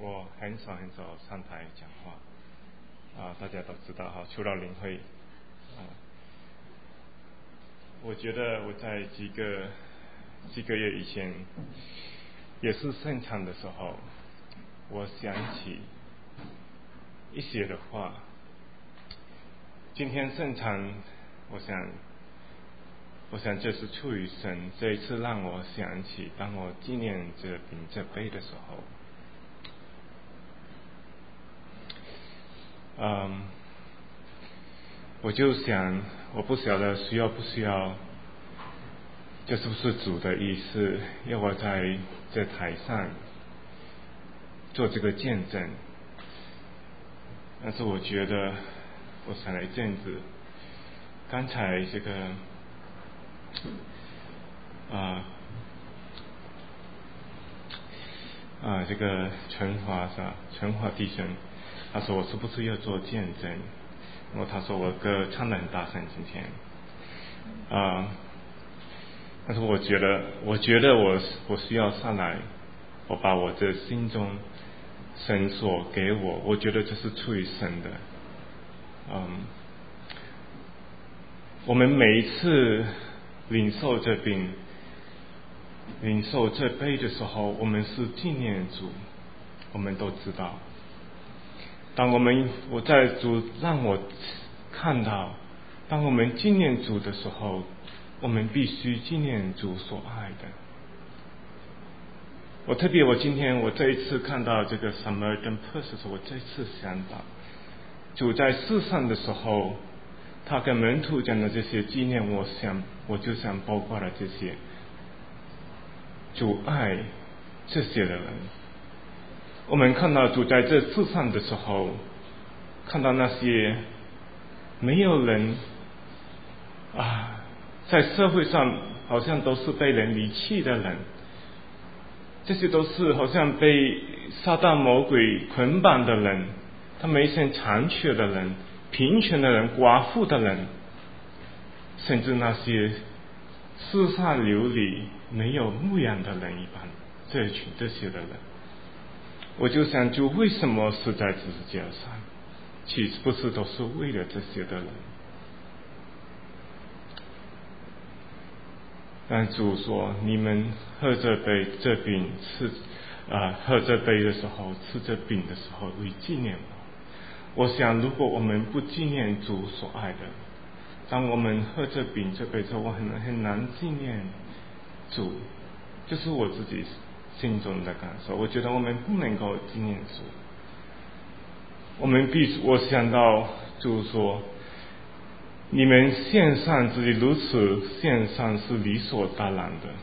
我很少上台讲话大家都知道哈，除了领会我觉得我在几个月以前也是圣餐的时候，我想起一些的话。今天圣餐，我想这是出于神，这一次让我想起，当我纪念这饼这杯的时候，我就想，我不晓得需要不需要，这是不是主的意思，要我在这台上做这个见证？但是我觉得，我想了一阵子，刚才这个这个陈华弟兄，他说我是不是要做见证？然后他说我歌唱得很大声今天，但是我觉得我需要上来，我把我这心中神所给我觉得这是出于神的。我们每一次领受这饼、领受这杯的时候，我们是纪念主，我们都知道。当我在主让我看到，当我们纪念主的时候，我们必须纪念主所爱的。我今天我这一次看到这个 Samaritan Purse 的时候，我这一次想到主在世上的时候，他跟门徒讲的这些纪念，我就想包括了这些主爱这些的人。我们看到主在这世上的时候，看到那些没有人在社会上好像都是被人离弃的人，这些都是好像被撒旦魔鬼捆绑的人，他们一生残缺的人，贫穷的人，寡妇的人，甚至那些四散流离没有牧养的人一般，这些的人，我就想主为什么死在十字架上？岂不是都是为了这些的人？但主说，你们喝这饼喝这杯的时候，吃这饼的时候，为纪念我。我想如果我们不纪念主所爱的，当我们喝这饼这杯的时候，我很难纪念主，就是我自己心中的感受。我觉得我们不能够纪念主，我想到主说，你们献上自己如此献上是理所当然的，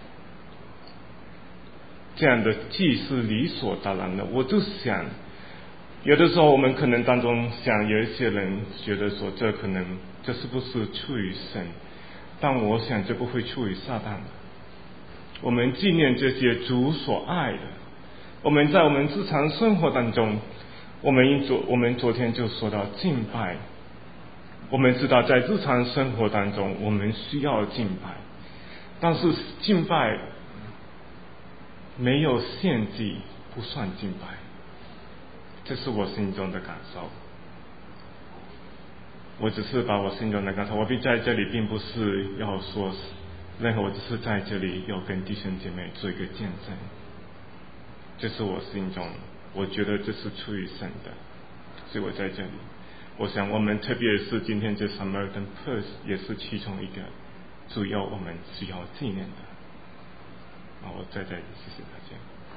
这样的祭是理所当然的。我就想，有的时候我们可能当中想，有一些人觉得说这是不是出于神？但我想这不会出于撒旦的。我们纪念这些主所爱的，我们在我们日常生活当中，我们昨天就说到敬拜。我们知道在日常生活当中我们需要敬拜，但是敬拜没有献祭不算敬拜，这是我心中的感受。我只是把我心中的感受，我在这里并不是要说任何，我只是在这里要跟弟兄姐妹做一个见证，这是我心中我觉得这是出于神的，所以我在这里。我想我们特别是今天这 Samaritan Purse 也是其中一个主要我们需要纪念的。我在这里谢谢大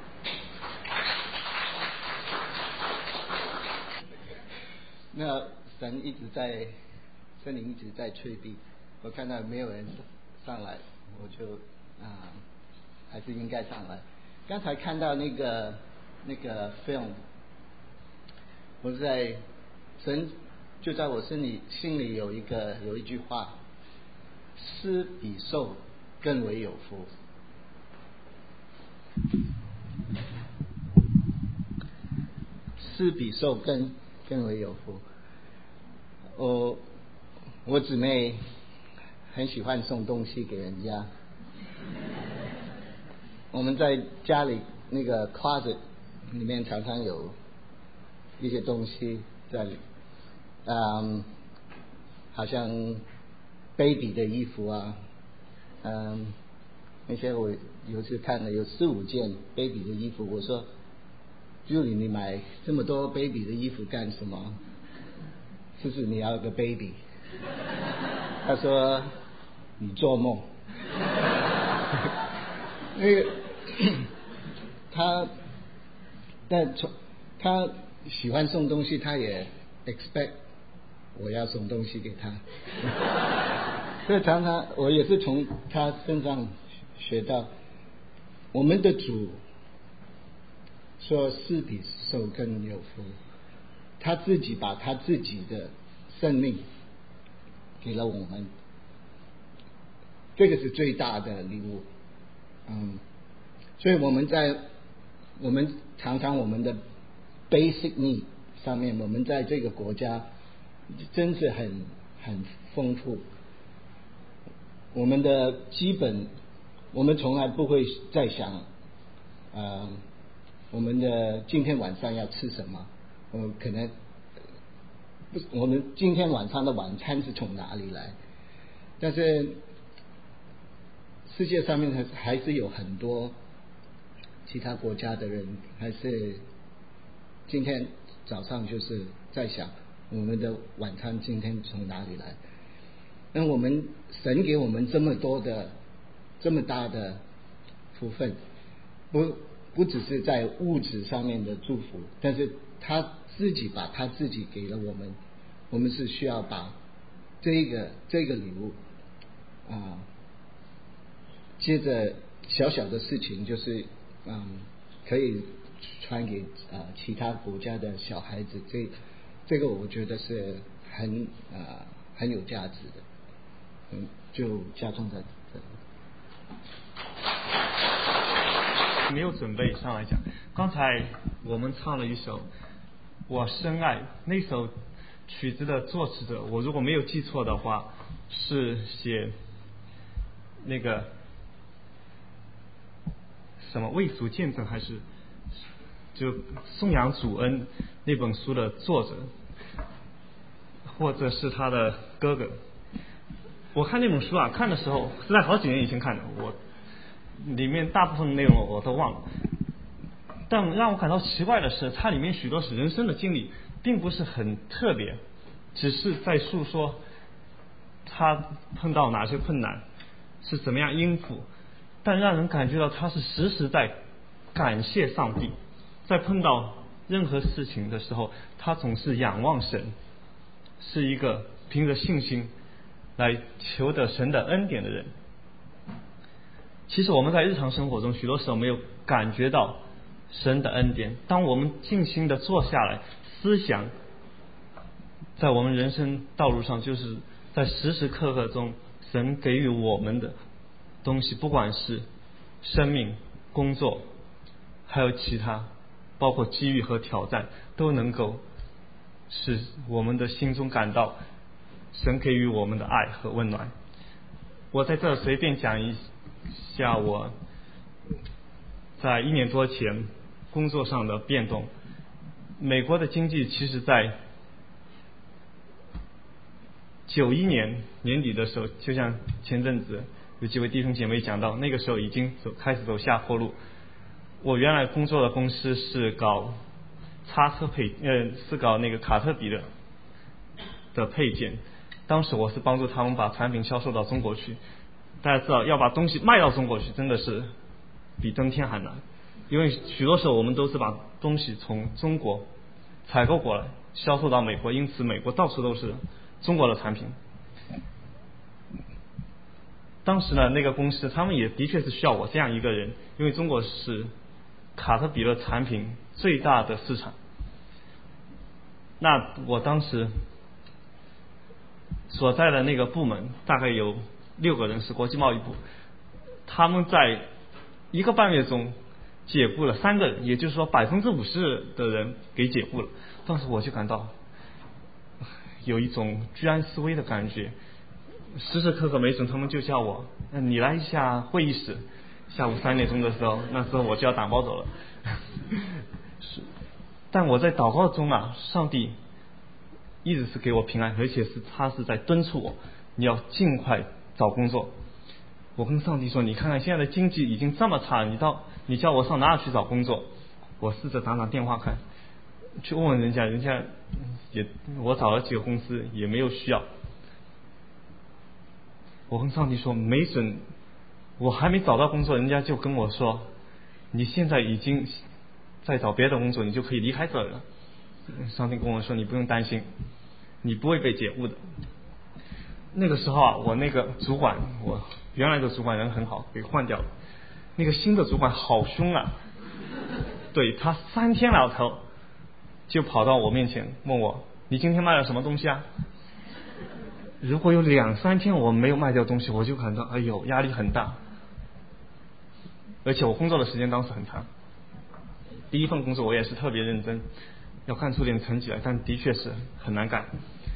家。那神圣灵一直在催逼，我看到没有人上来，我就还是应该上来。刚才看到那个 film， 我在神就在我心里有一句话：施比受更为有福。施比受更为有福。我姊妹很喜欢送东西给人家。我们在家里那个 closet 里面常常有一些东西在里，好像 baby 的衣服啊，那些我有一次看了有4-5件 baby 的衣服，我说 Julie 你买这么多 baby 的衣服干什么？是不是你要个 baby？ 他说你做梦。那个他喜欢送东西，他也 expect 我要送东西给他。所以常常我也是从他身上学到，我们的主说施比受更有福，他自己把他自己的生命给了我们，这个是最大的礼物。所以我们常常我们的 basic need 上面，我们在这个国家真是很丰富。我们的基本，我们从来不会再想，我们的今天晚上要吃什么？可能我们今天晚上的晚餐是从哪里来？但是世界上面还是有很多其他国家的人，还是今天早上就是在想我们的晚餐今天从哪里来。那我们神给我们这么大的福分，不只是在物质上面的祝福，但是他自己把他自己给了我们，我们是需要把这个礼物接着小小的事情，就是可以传给其他国家的小孩子，这个我觉得是很有价值的。就加重在这里。 没有准备上来讲，刚才我们唱了一首《我深爱》，那首曲子的作词者，我如果没有记错的话，是写那个什么为主见证，还是就颂扬主恩那本书的作者，或者是他的哥哥。我看那本书看的时候是在好几年以前看的，我里面大部分内容我都忘了，但让我感到奇怪的是，它里面许多是人生的经历，并不是很特别，只是在诉说他碰到哪些困难，是怎么样应付，但让人感觉到他是时时在感谢上帝，在碰到任何事情的时候，他总是仰望神，是一个凭着信心来求得神的恩典的人。其实我们在日常生活中许多时候没有感觉到神的恩典，当我们静心的坐下来思想，在我们人生道路上，就是在时时刻刻中神给予我们的东西，不管是生命、工作还有其他，包括机遇和挑战，都能够使我们的心中感到神给予我们的爱和温暖。我在这随便讲一下我在1年多前工作上的变动。美国的经济其实在91年年底的时候，就像前阵子有几位弟兄姐妹讲到，那个时候已经开始走下坡路。我原来工作的公司是搞是搞那个卡特彼勒的配件，当时我是帮助他们把产品销售到中国去。大家知道，要把东西卖到中国去，真的是比登天还难，因为许多时候我们都是把东西从中国采购过来销售到美国，因此美国到处都是中国的产品。当时呢，那个公司他们也的确是需要我这样一个人，因为中国是卡特彼勒产品最大的市场。那我当时所在的那个部门大概有6个人，是国际贸易部，他们在1个半月中解雇了3个人，也就是说50%的人给解雇了。当时我就感到有一种居安思危的感觉，时时刻刻没准他们就叫我你来一下会议室，下午3点钟的时候，那时候我就要打包走了。 但我在祷告中啊，上帝一直是给我平安，而且他是在敦促我，你要尽快找工作。我跟上帝说，你看看现在的经济已经这么差，你叫我上哪里去找工作？我试着打电话看，去问问人家也我找了几个公司也没有需要。我跟上帝说，没准我还没找到工作，人家就跟我说，你现在已经在找别的工作，你就可以离开这儿了。上帝跟我说，你不用担心，你不会被解雇的。那个时候啊，我那个主管，我原来的主管人很好，给换掉了。那个新的主管好凶啊，对，他3天两头就跑到我面前问我，你今天卖了什么东西啊？如果有2-3天我没有卖掉东西，我就感到哎呦压力很大，而且我工作的时间当时很长，第一份工作我也是特别认真，要干出点成绩来，但的确是很难干。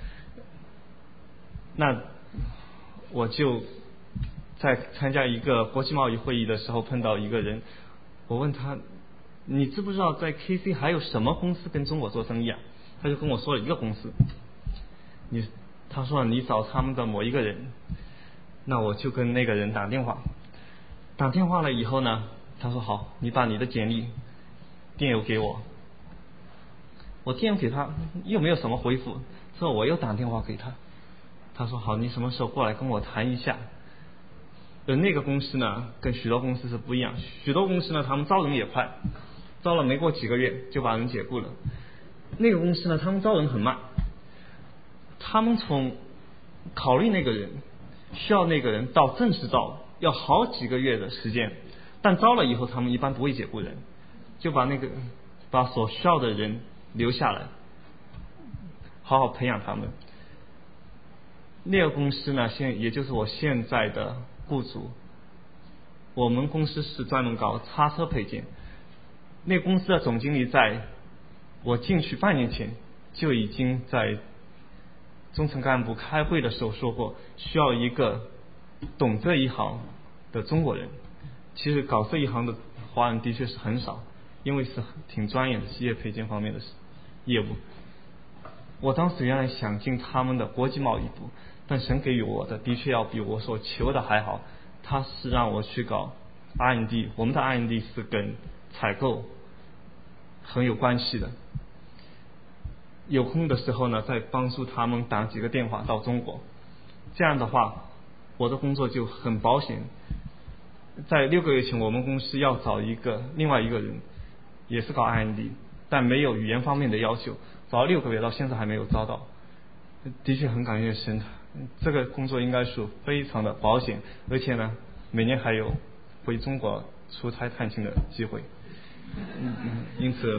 那我就在参加一个国际贸易会议的时候碰到一个人，我问他，你知不知道在 KC 还有什么公司跟中国做生意啊？他就跟我说了一个公司，他说你找他们的某一个人。那我就跟那个人打电话了以后呢，他说好，你把你的简历电邮给我。我电邮给他又没有什么回复，之后我又打电话给他，他说好，你什么时候过来跟我谈一下。那个公司呢跟许多公司是不一样，许多公司呢他们招人也快，招了没过几个月就把人解雇了。那个公司呢他们招人很慢，他们从考虑那个人需要那个人到正式招要好几个月的时间，但招了以后他们一般不会解雇人，就把所需要的人留下来，好好培养他们。那个公司呢也就是我现在的雇主，我们公司是专门搞叉车配件。那个公司的总经理在我进去半年前就已经在中层干部开会的时候说过，需要一个懂这一行的中国人。其实搞这一行的华人的确是很少，因为是挺专业的机械配件方面的业务。我当时原来想进他们的国际贸易部，但神给予我的的确要比我所求的还好，他是让我去搞 R&D， 我们的 R&D 是跟采购很有关系的。有空的时候呢，再帮助他们打几个电话到中国，这样的话我的工作就很保险。在6个月前我们公司要找另外一个人，也是搞 R&D， 但没有语言方面的要求，找了6个月到现在还没有招到。的确很感谢神，这个工作应该是非常的保险，而且呢每年还有回中国出差探亲的机会。因此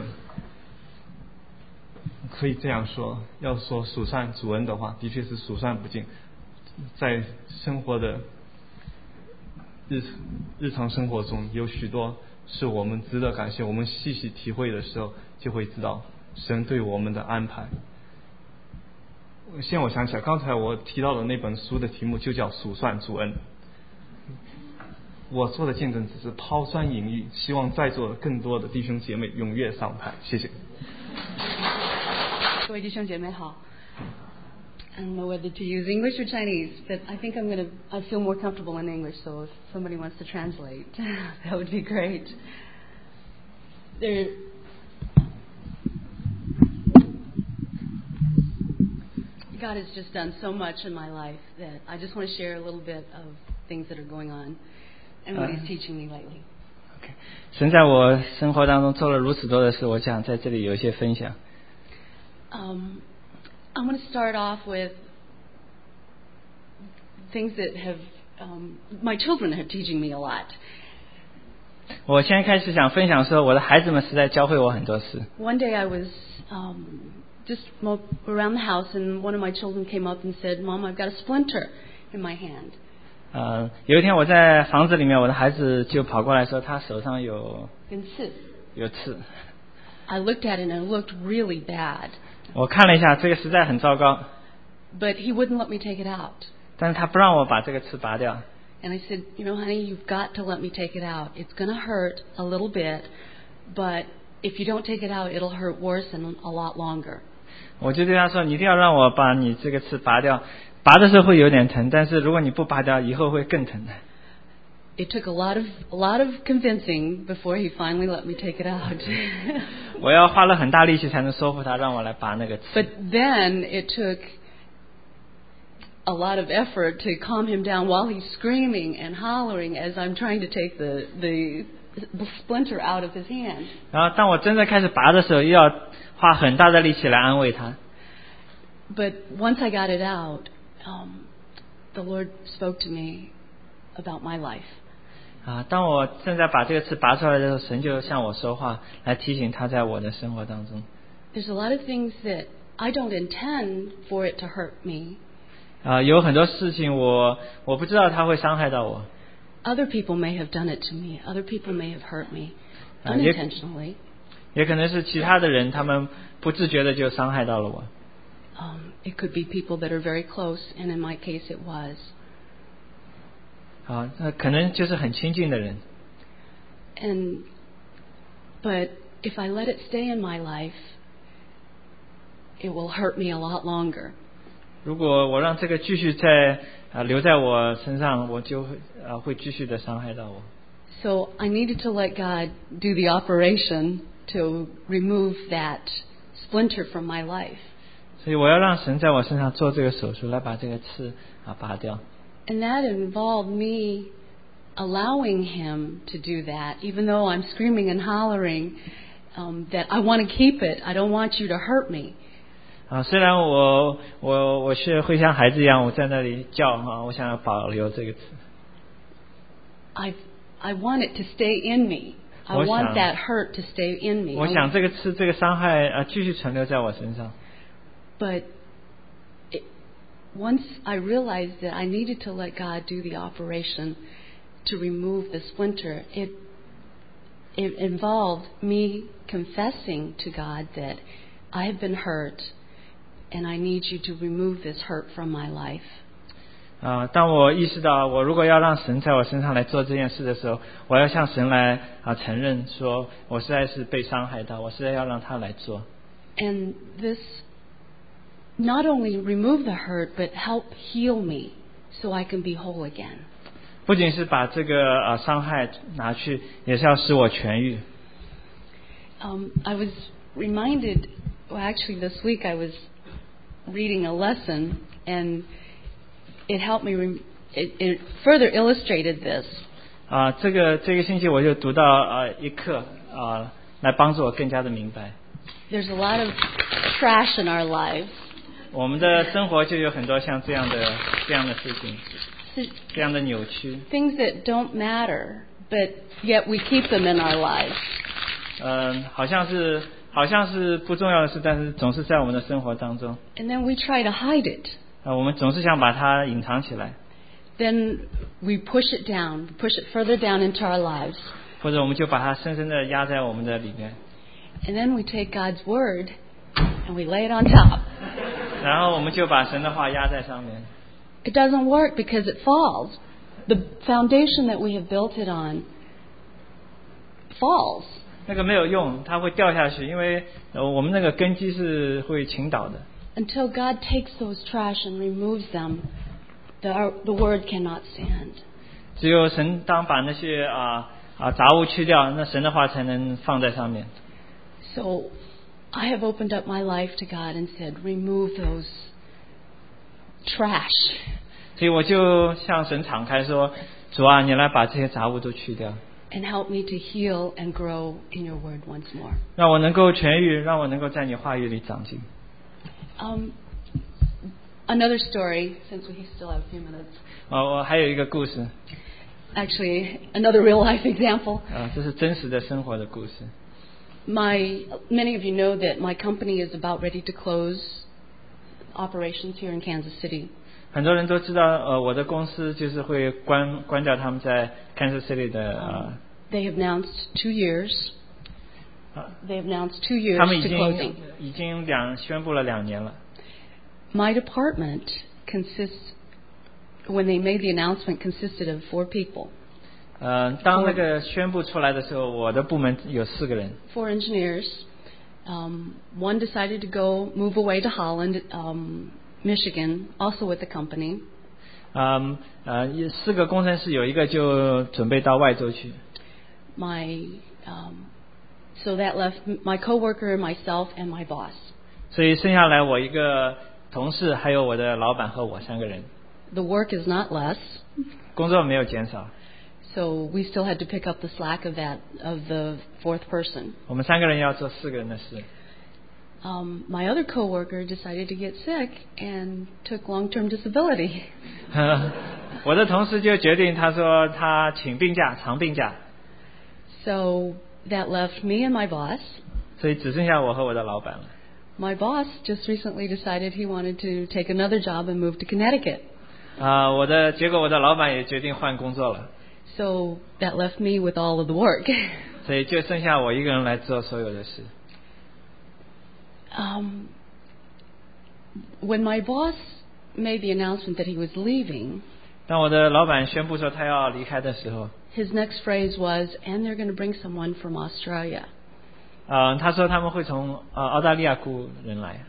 可以这样说，要说数算主恩的话，的确是数算不尽。在生活的日常生活中有许多是我们值得感谢，我们细细体会的时候就会知道神对我们的安排。现在我想起来，刚才我提到的那本书的题目就叫数算主恩。我做的见证只是抛砖引玉，希望在座的更多的弟兄姐妹踊跃上台，谢谢。 各位弟兄姐妹好。I don't know whether to use English or Chinese, but I think I feel more comfortable in English, so if somebody wants to translate, that would be great. God has just done so much in my life that I just want to share a little bit of things that are going on and what He's teaching me lately. Okay. 神在我生活当中做了如此多的事，我想在这里有一些分享。 I'm going to start off with things that have my children are teaching me a lot. 我现在开始想分享说，我的孩子们是在教会我很多事。 One day I was just around the house, and one of my children came up and said, "Mom, I've got a splinter in my hand." 有一天我在房子里面，我的孩子就跑过来说，他手上有刺。 I looked at it and it looked really bad. 我看了一下，这个实在很糟糕。 But he wouldn't let me take it out. 但是他不让我把这个刺拔掉。 And I said, "You know, honey, you've got to let me take it out. It's going to hurt a little bit, but if you don't take it out, it'll hurt worse and a lot longer. 我就对他说，你一定要让我把你这个刺拔掉，拔的时候会有点疼，但是如果你不拔掉，以后会更疼的。 It took a lot of convincing before he finally let me take it out. 我要花了很大力气才能说服他，让我来拔那个刺。 But then it took a lot of effort to calm him down while he's screaming and hollering as I'm trying to take the splinter out of his hand. 然后当我真的开始拔的时候，又要花很大的力气来安慰他。 But once I got it out, the Lord spoke to me about my life. 当我正在把这个刺拔出来的时候，神就向我说话，来提醒他在我的生活当中。 There's a lot of things that I don't intend for it to hurt me. 有很多事情我不知道它会伤害到我。 Other people may have done it to me. Other people may have hurt me unintentionally. 也可能是其他的人，他们不自觉的就伤害到了我。 It could be people that are very close, and in my case, it was. 那可能就是很亲近的人。 But if I let it stay in my life, it will hurt me a lot longer. 如果我让这个继续留在我身上，我就会继续的伤害到我。 So I needed to let God do the operation to remove that splinter from my life. 所以我要让神在我身上做这个手术，来把这个刺拔掉。 And that involved me allowing him to do that, even though I'm screaming and hollering that I want to keep it. I don't want you to hurt me. 虽然我是会像孩子一样，我在那里叫我想要保留这个刺。 I want it to stay in me. I want that hurt to stay in me. 我想这个刺这个伤害继续存留在我身上。 But once I realized that I needed to let God do the operation to remove the splinter, it involved me confessing to God that I have been hurt and I need you to remove this hurt from my life. 当我意识到我如果要让神在我身上来做这件事的时候，我要向神来承认说我实在是被伤害到，我实在要让他来做。 And this not only remove the hurt, but help heal me so I can be whole again. 不仅是把这个伤害拿去，也是要使我痊愈。 I was reminded, well, actually this week I was reading a lesson, and it helped me. It further illustrated this. 这个星期我就读到一课来帮助我更加的明白。 There's a lot of trash in our lives. 我们的生活就有很多像这样的事情，这样的扭曲。 Things that don't matter, but yet we keep them in our lives. 好像是不重要的事，但是总是在我们的生活当中。 And then we try to hide it. 我们总是想把它隐藏起来。 Then we push it down, push it further down into our lives. 或者我们就把它深深的压在我们的里面。 And then we take God's word and we lay it on top. 然后我们就把神的话压在上面。 It doesn't work because it falls. The foundation that we have built it on falls. 那个没有用，它会掉下去，因为我们那个根基是会倾倒的。 Until God takes those trash and removes them, the word cannot stand. 只有神当把那些杂物去掉，那神的话才能放在上面。 So I have opened up my life to God and said, remove those trash. 所以我就向神敞开说，主啊，你来把这些杂物都去掉。 And help me to heal and grow in your word once more. 让我能够痊愈，让我能够在你话语里长进。 Another story, since we still have a few minutes. 我还有一个故事。 Actually, another real life example. 这是真实的生活的故事。 Many of you know that my company is about ready to close operations here in Kansas City. 很多人都知道，我的公司就是会关掉他们在 Kansas City 的。 They have announced 2 years. They have announced 2 years 他们 to closing. 已经宣布了2年了。 My department when they made the announcement, consisted of 4 people. 当那个宣布出来的时候，我的部门有4个人。 4 engineers. One decided to move away to Holland, Michigan, also with the company. 4个工程师有一个就准备到外州去。 So that left my coworker, myself, and my boss. 所以剩下来我一个同事，还有我的老板和我3个人。 The work is not less. 工作没有减少。 So we still had to pick up the slack of the 4th person. 我们3个人要做4个人的事。 My other coworker decided to get sick and took long-term disability. 我的同事就决定，他说他请病假，长病假。 So that left me and my boss. 所以只剩下我和我的老板了。 My boss just recently decided he wanted to take another job and move to Connecticut. 结果我的老板也决定换工作了。 So that left me with all of the work. 所以就剩下我一个人来做所有的事。 When my boss made the announcement that he was leaving, 当我的老板宣布说他要离开的时候， his next phrase was, "And they're going to bring someone from Australia." 他说他们会从澳大利亚雇人来。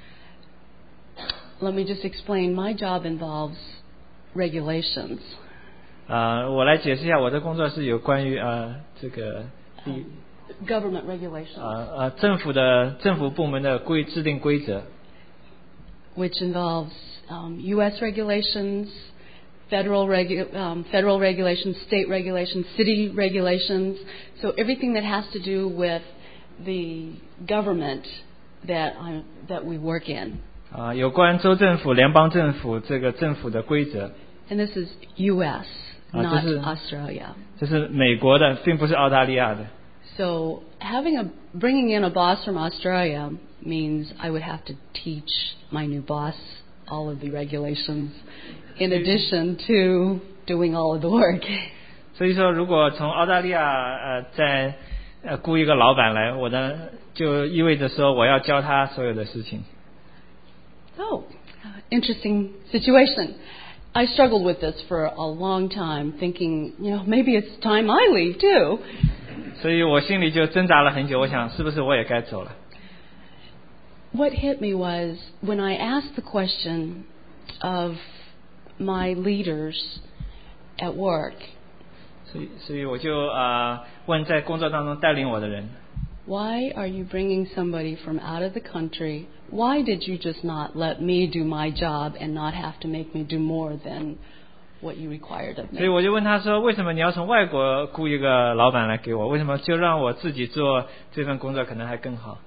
Let me just explain. My job involves regulations. 我来解释一下，我的工作是有关于这个 Government regulations. 政府部门的制定规则。 Which involves U.S. regulations, federal regulations, state regulations, city regulations. So everything that has to do with the government that we work in. 有关州政府、联邦政府这个政府的规则。 And this is U.S., not 这是 Australia. 这是美国的，并不是澳大利亚的。 So bringing in a boss from Australia means I would have to teach my new boss all of the regulations in addition to doing all of the work. 所以说，如果从澳大利亚再雇一个老板来，就意味着说我要教他所有的事情。 Oh, interesting situation. I struggled with this for a long time, thinking, maybe it's time I leave too. 所以我心里就挣扎了很久，我想是不是我也该走了。 What hit me was when I asked the question of my leaders at work. 所以我就问在工作当中带领我的人。 Why are you bringing somebody from out of the country? Why did you just not let me do my job and not have to make me do more than what you required of me? 所以我就问他说，为什么你要从外国雇一个老板来给我？为什么就让我自己做这份工作可能还更好？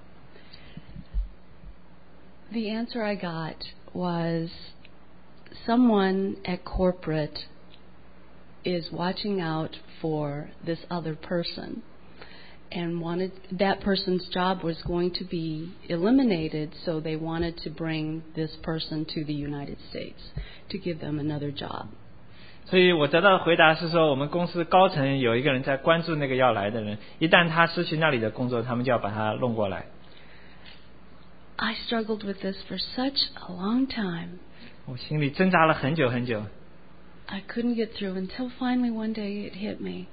The answer I got was someone at corporate is watching out for this other person and that person's job was going to be eliminated, so they wanted to bring this person to the United States to give them another job. 所以我得到的回答是说，我们公司高层有一个人在关注那个要来的人，一旦他失去那里的工作，他们就要把他弄过来。 I struggled with this for such a long time. 我心里挣扎了很久很久。 I couldn't get through until finally one day it hit me.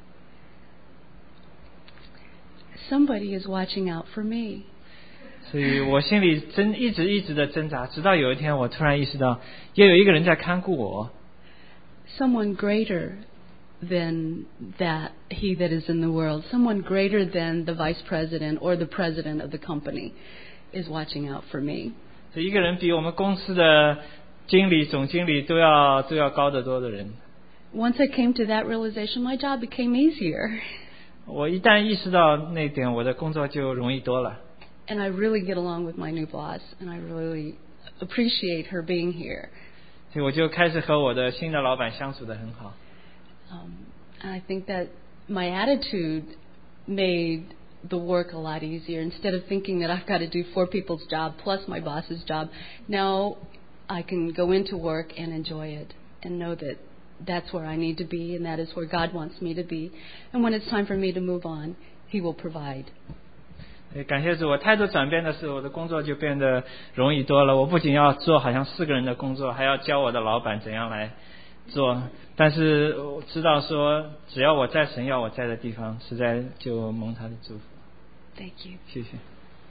Somebody is watching out for me. 所以我心里一直的挣扎，直到有一天我突然意识到，也有一个人在看顾我。 Someone greater than he that is in the world, someone greater than the vice president or the president of the company is watching out for me. 所以一个人比我们公司的经理、总经理都要高得多的人。 Once I came to that realization, my job became easier. 我一旦意识到那一点，我的工作就容易多了。 And I really get along with my new boss, and I really appreciate her being here. 所以我就开始和我的新的老板相处得很好。 And I think that my attitude made the work a lot easier. Instead of thinking that I've got to do 4 people's job plus my boss's job, now I can go into work and enjoy it and know that that's where I need to be and that is where God wants me to be. And when it's time for me to move on, He will provide. 感谢主，我态度转变的时候，我的工作就变得容易多了。我不仅要做好像4个人的工作，还要教我的老板怎样来做，但是我知道说只要我在神要我在的地方，实在就蒙他的祝福。 Thank you. 谢谢。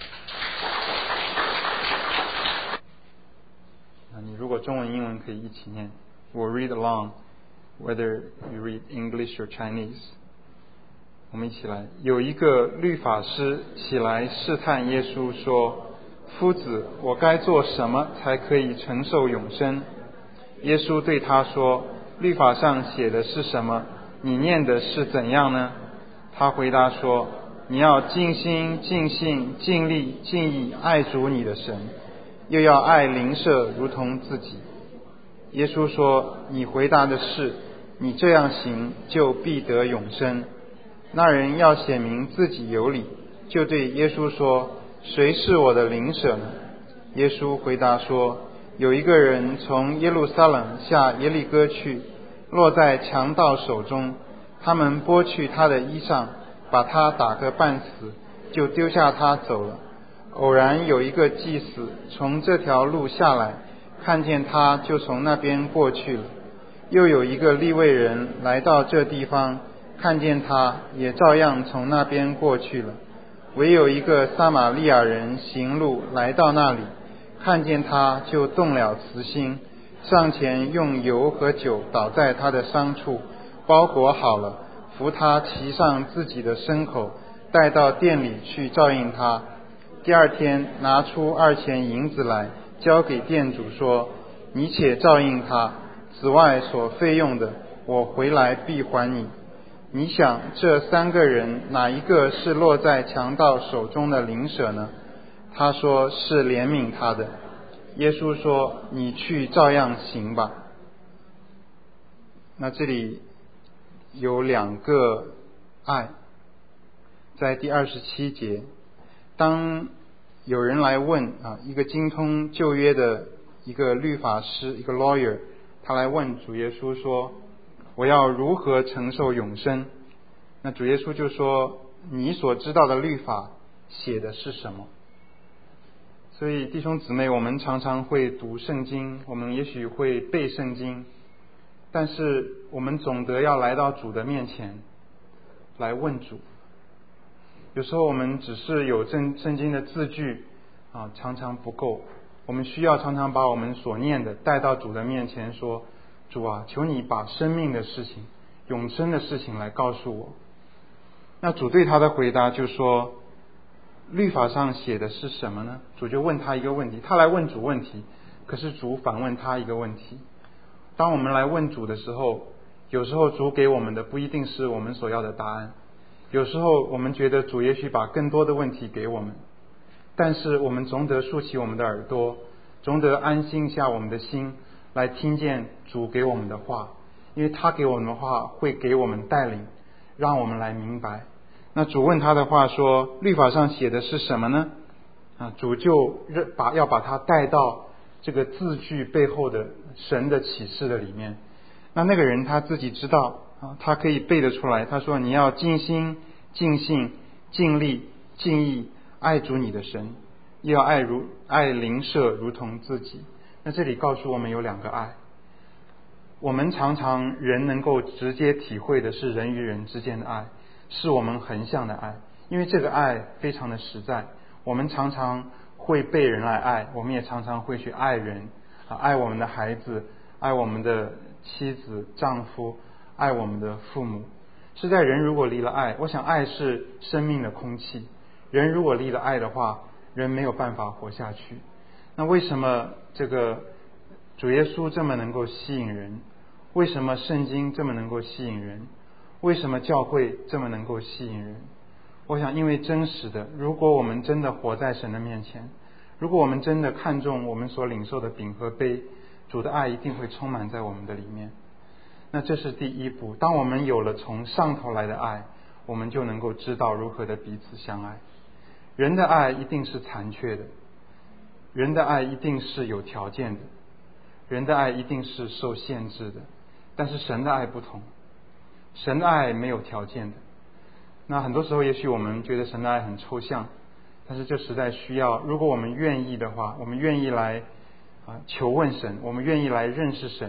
你如果中文英文可以一起念， We'll read along whether you read English or Chinese。 我们一起来。有一个律法师起来试探耶稣说，夫子，我该做什么才可以承受永生？耶稣对他说，律法上写的是什么？你念的是怎样呢？他回答说，你要尽心尽性尽力尽意爱主你的神，又要爱邻舍如同自己。耶稣说，你回答的是，你这样行就必得永生。那人要显明自己有理，就对耶稣说，谁是我的邻舍呢？耶稣回答说，有一个人从耶路撒冷下耶利哥去，落在强盗手中，他们剥去他的衣裳，把他打个半死，就丢下他走了。偶然有一个祭司从这条路下来，看见他就从那边过去了。又有一个利未人来到这地方，看见他也照样从那边过去了。唯有一个撒玛利亚人行路来到那里，看见他就动了慈心，上前用油和酒倒在他的伤处，包裹好了，扶他骑上自己的牲口，带到店里去照应他。第二天拿出2钱银子来，交给店主说，你且照应他，此外所费用的，我回来必还你。你想这3个人哪一个是落在强盗手中的邻舍呢？他说是怜悯他的。耶稣说，你去照样行吧。那这里有2个爱。在第27节，当有人来问一个精通旧约的一个律法师，一个 lawyer， 他来问主耶稣说，我要如何承受永生？那主耶稣就说，你所知道的律法写的是什么？所以弟兄姊妹，我们常常会读圣经，我们也许会背圣经，但是我们总得要来到主的面前来问主。有时候我们只是有圣经的字句常常不够，我们需要常常把我们所念的带到主的面前，说，主啊，求你把生命的事情、永生的事情来告诉我。那主对他的回答就说，律法上写的是什么呢？主就问他一个问题，他来问主问题，可是主反问他一个问题。当我们来问主的时候，有时候主给我们的不一定是我们所要的答案，有时候我们觉得主也许把更多的问题给我们，但是我们总得竖起我们的耳朵，总得安心下我们的心，来听见主给我们的话，因为他给我们的话会给我们带领，让我们来明白。那主问他的话说，律法上写的是什么呢？主就要把他带到这个字句背后的神的启示的里面。那个人他自己知道他可以背得出来。他说，你要尽心尽性尽力尽意爱主你的神，又要爱邻舍如同自己。那这里告诉我们有2个爱。我们常常人能够直接体会的是人与人之间的爱，是我们横向的爱，因为这个爱非常的实在。我们常常会被人来爱，我们也常常会去爱人，爱我们的孩子，爱我们的妻子丈夫，爱我们的父母。是在人如果离了爱，我想爱是生命的空气，人如果离了爱的话，人没有办法活下去。那为什么这个主耶稣这么能够吸引人？为什么圣经这么能够吸引人？为什么教会这么能够吸引人？我想因为真实的，如果我们真的活在神的面前，如果我们真的看重我们所领受的饼和杯，主的爱一定会充满在我们的里面。那这是第一步，当我们有了从上头来的爱，我们就能够知道如何的彼此相爱。人的爱一定是残缺的，人的爱一定是有条件的，人的爱一定是受限制的，但是神的爱不同，神的爱没有条件的。那很多时候也许我们觉得神的爱很抽象，但是这实在需要，如果我们愿意的话，我们愿意来求问神，我们愿意来认识神，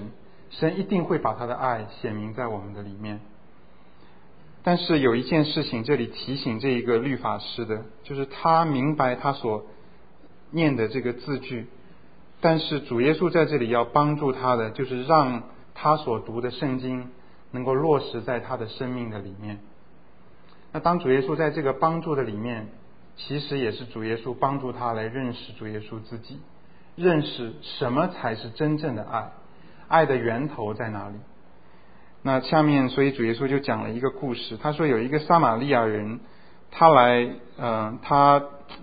神一定会把他的爱显明在我们的里面。但是有一件事情这里提醒这一个律法师的，就是他明白他所念的这个字句，但是主耶稣在这里要帮助他的，就是让他所读的圣经能够落实在他的生命的里面。那当主耶稣在这个帮助的里面，其实也是主耶稣帮助他来认识主耶稣自己，认识什么才是真正的爱，爱的源头在哪里。那下面所以主耶稣就讲了一个故事，他说有一个撒玛利亚人，他来他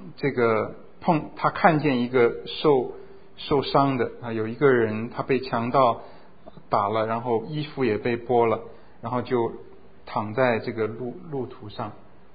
看见一个受伤的有一个人他被强盗打了，然后衣服也被剥了，然后就躺在这个路途上。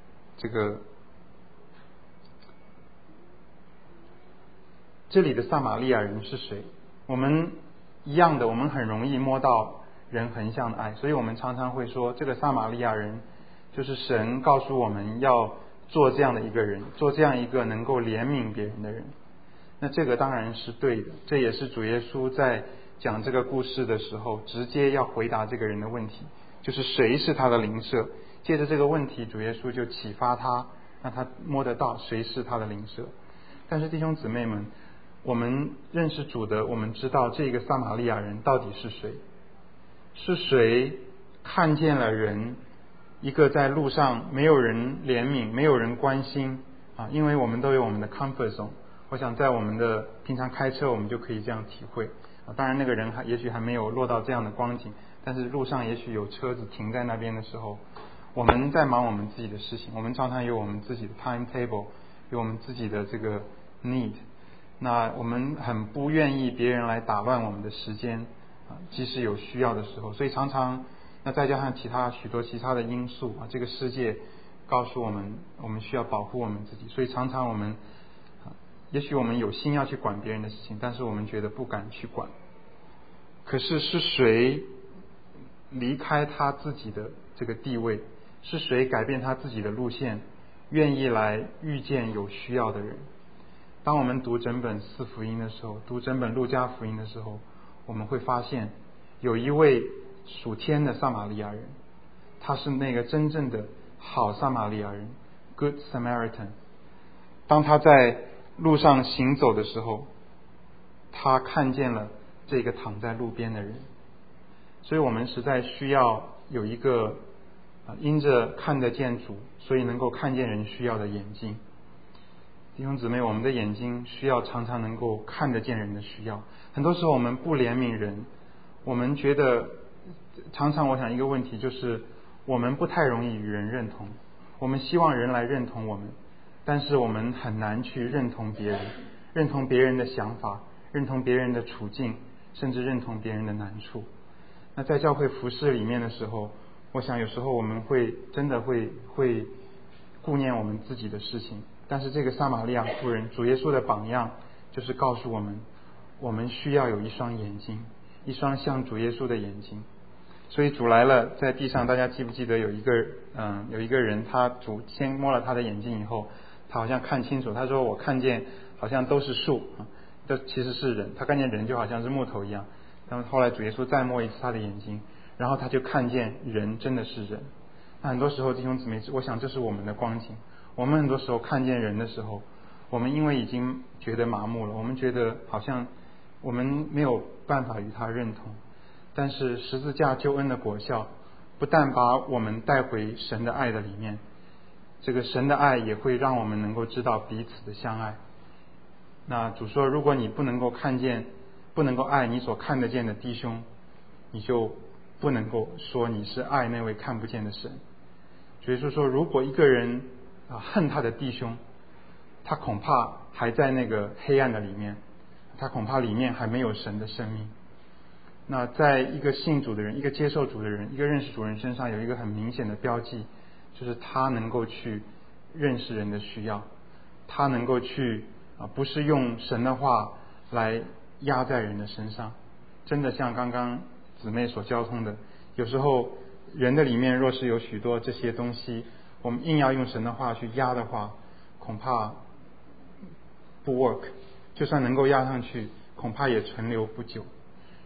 这里的撒玛利亚人是谁？我们一样的，我们很容易摸到人横向的爱，所以我们常常会说这个撒玛利亚人就是神告诉我们要做这样的一个人，做这样一个能够怜悯别人的人。那这个当然是对的，这也是主耶稣在讲这个故事的时候直接要回答这个人的问题，就是谁是他的邻舍。借着这个问题，主耶稣就启发他，让他摸得到谁是他的邻舍。但是弟兄姊妹们，我们认识主的，我们知道这个撒玛利亚人到底是谁？是谁看见了人，一个在路上没有人怜悯，没有人关心因为我们都有我们的 comfort zone， 我想在我们的平常开车我们就可以这样体会当然那个人也许还没有落到这样的光景，但是路上也许有车子停在那边的时候，我们在忙我们自己的事情，我们常常有我们自己的 timetable， 有我们自己的这个 need， 那我们很不愿意别人来打乱我们的时间即使有需要的时候，所以常常那再加上许多其他的因素这个世界告诉我们我们需要保护我们自己，所以常常我们也许我们有心要去管别人的事情，但是我们觉得不敢去管。可是是谁离开他自己的这个地位，是谁改变他自己的路线，愿意来遇见有需要的人？当我们读整本四福音的时候，读整本路加福音的时候，我们会发现有一位属天的撒玛利亚人，他是那个真正的好撒玛利亚人 Good Samaritan。 当他在路上行走的时候，他看见了这个躺在路边的人。所以我们实在需要有一个因着看得见主，所以能够看见人需要的眼睛。弟兄姊妹，我们的眼睛需要常常能够看得见人的需要。很多时候我们不怜悯人，我们觉得常常我想一个问题就是我们不太容易与人认同，我们希望人来认同我们，但是我们很难去认同别人，认同别人的想法，认同别人的处境，甚至认同别人的难处。那在教会服事里面的时候，我想有时候我们真的会顾念我们自己的事情，但是这个撒玛利亚妇人，主耶稣的榜样就是告诉我们，我们需要有一双眼睛，一双像主耶稣的眼睛。所以主来了，在地上，大家记不记得有一个人，主先摸了他的眼睛以后，他好像看清楚，他说我看见好像都是树这其实是人，他看见人就好像是木头一样。但是后来主耶稣再摸一次他的眼睛，然后他就看见人真的是人。那很多时候弟兄姊妹，我想这是我们的光景。我们很多时候看见人的时候，我们因为已经觉得麻木了，我们觉得好像我们没有办法与他认同。但是十字架救恩的果效不但把我们带回神的爱的里面，这个神的爱也会让我们能够知道彼此的相爱。那主说，如果你不能够爱你所看得见的弟兄，你就不能够说你是爱那位看不见的神。所以说如果一个人恨他的弟兄，他恐怕还在那个黑暗的里面，他恐怕里面还没有神的生命。那在一个信主的人，一个接受主的人，一个认识主人身上有一个很明显的标记，就是他能够去认识人的需要，他能够去不是用神的话来压在人的身上。真的像刚刚姊妹所交通的，有时候人的里面若是有许多这些东西，我们硬要用神的话去压的话，恐怕不 work， 就算能够压上去，恐怕也存留不久。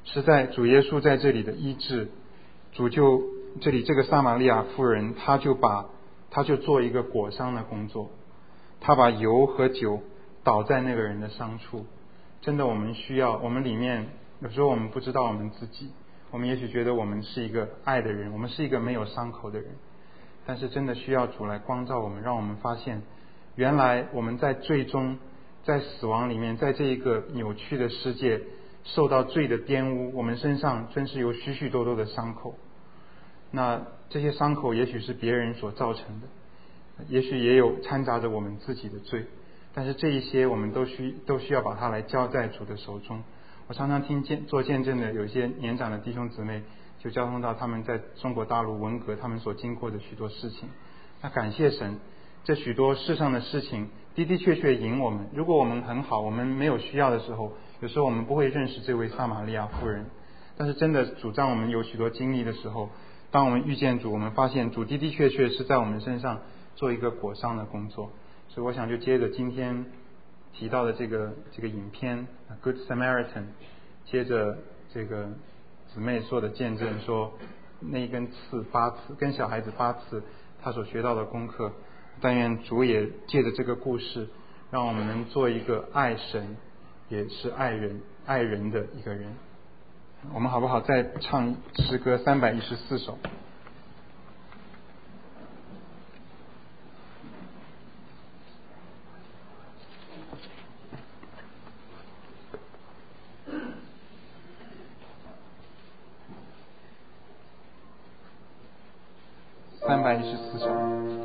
是在主耶稣在这里的医治，主就这里这个撒玛利亚妇人，他就做一个裹伤的工作，他把油和酒倒在那个人的伤处。真的，我们需要，我们里面有时候我们不知道我们自己，我们也许觉得我们是一个爱的人，我们是一个没有伤口的人，但是真的需要主来光照我们，让我们发现原来我们在罪中，在死亡里面，在这一个扭曲的世界受到罪的玷污，我们身上真是有许许多多的伤口。那这些伤口也许是别人所造成的，也许也有掺杂着我们自己的罪，但是这一些我们都需要把它来交在主的手中。我常常听做见证的有一些年长的弟兄姊妹就交通到他们在中国大陆文革他们所经过的许多事情。那感谢神，这许多世上的事情的的确确引我们，如果我们很好，我们没有需要的时候，有时候我们不会认识这位撒玛利亚妇人，但是真的主让我们有许多经历的时候，当我们遇见主，我们发现主的的确确是在我们身上做一个裹伤的工作。所以我想就接着今天提到的这个影片 Good Samaritan， 接着这个姊妹说的见证，说那一根刺8次，跟小孩子8次他所学到的功课，但愿主也借着这个故事让我们能做一个爱神也是爱人的一个人。我们好不好再唱诗歌314首。314首。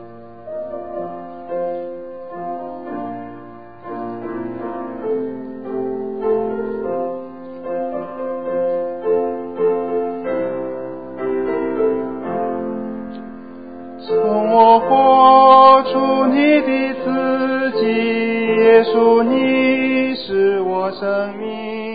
从我活出你的自己，耶稣，你是我生命。